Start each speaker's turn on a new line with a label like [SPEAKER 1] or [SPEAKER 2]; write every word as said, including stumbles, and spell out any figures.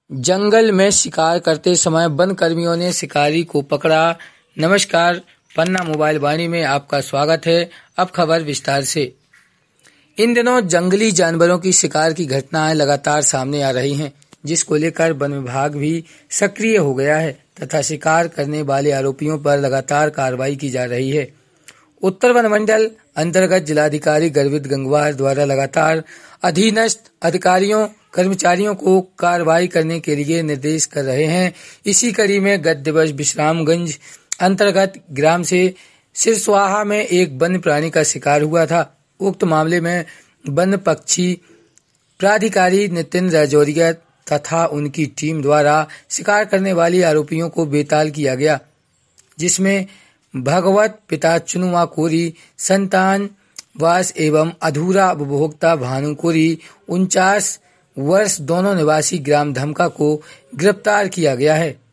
[SPEAKER 1] जंगल में शिकार करते समय वन कर्मियों ने शिकारी को पकड़ा। नमस्कार, पन्ना मोबाइल वाणी में आपका स्वागत है। अब खबर विस्तार से। इन दिनों जंगली जानवरों की शिकार की घटनाएं लगातार सामने आ रही हैं, जिसको लेकर वन विभाग भी सक्रिय हो गया है तथा शिकार करने वाले आरोपियों पर लगातार कार्रवाई की जा रही है। उत्तर वन मंडल अंतर्गत जिलाधिकारी गर्वित गंगवार द्वारा लगातार अधीनस्थ अधिकारियों कर्मचारियों को कार्रवाई करने के लिए निर्देश कर रहे हैं। इसी कड़ी में गत दिवस विश्रामगंज अंतर्गत ग्राम से सिरस्वाहा में एक वन्य प्राणी का शिकार हुआ था। उक्त मामले में वन पक्षी प्राधिकारी नितिन राजौरिया तथा उनकी टीम द्वारा शिकार करने वाले आरोपियों को बेताल किया गया, जिसमें भगवत पिता चुनुआ कोरी, संतान वास एवं अधूरा उपभोक्ता भानु कोरी उनचास वर्ष दोनों निवासी ग्राम धमका को गिरफ्तार किया गया है।